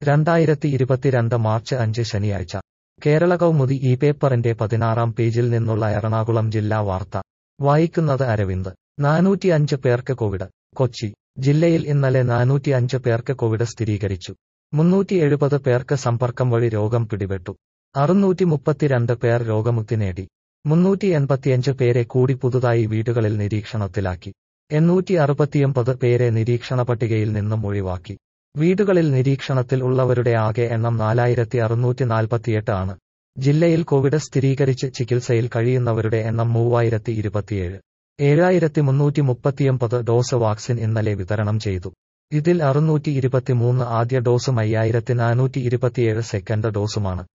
2022 March 5 ശനിയാഴ്ച കേരള കൗമുദി ഈ പേപ്പറിന്റെ 16-ാം പേജിൽ നിന്നുള്ള എറണാകുളം ജില്ലാ വാർത്ത വായിക്കുന്നത് അരവിന്ദ് 405 പേർക്ക് കോവിഡ് കൊച്ചി ജില്ലയിൽ ഇന്നലെ 405 പേർക്ക് കോവിഡ് സ്ഥിരീകരിച്ചു 370 പേർക്ക് സമ്പർക്കം വഴി രോഗം പിടിപെട്ടു 632 പേർ രോഗമുക്തി നേടി 385 പേരെ കൂടി പുതുതായി വീടുകളിൽ നിരീക്ഷണത്തിലാക്കി 869 പേരെ നിരീക്ഷണ പട്ടികയിൽ നിന്നും ഒഴിവാക്കി വീടുകളിൽ നിരീക്ഷണത്തിൽ ഉള്ളവരുടെ ആകെ എണ്ണം 4648 ആണ് ജില്ലയിൽ കോവിഡ് സ്ഥിരീകരിച്ച് ചികിത്സയിൽ കഴിയുന്നവരുടെ എണ്ണം 3027 7339 ഡോസ് വാക്സിൻ ഇന്നലെ വിതരണം ചെയ്തു ഇതിൽ 623 ആദ്യ ഡോസും 5427 സെക്കൻഡ് ഡോസുമാണ്